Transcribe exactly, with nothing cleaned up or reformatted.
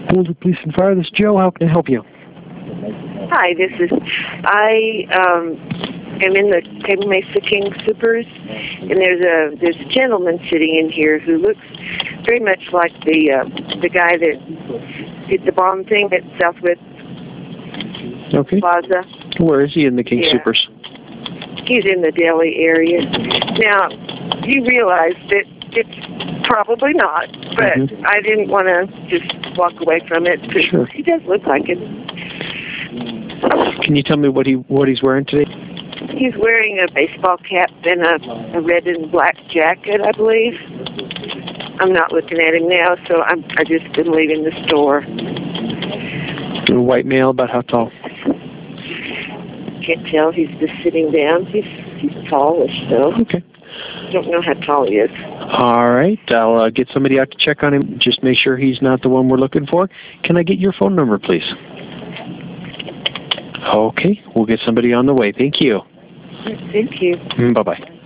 Boulder Police and Fire. This is Joe. How can I help you? Hi, this is, I um, am in the Table Mesa King Supers, and there's a there's a gentleman sitting in here who looks very much like the uh, the guy that did the bomb thing at Southwest Okay. Plaza. Where is he in the King Yeah. Supers? He's in the Delhi area. Now, you realize that it's probably not, but Mm-hmm. I didn't want to just walk away from it because Sure. he does look like it. Can you tell me what he what he's wearing today? He's wearing a baseball cap and a, a red and black jacket, I believe. I'm not looking at him now, so I'm I just been leaving the store. A white male, about how tall? Can't tell. He's just sitting down. He's he's tallish, though. Okay. Don't know how tall he is. All right. I'll uh, get somebody out to check on him. Just make sure he's not the one we're looking for. Can I get your phone number, please? Okay. We'll get somebody on the way. Thank you. Thank you. Bye-bye.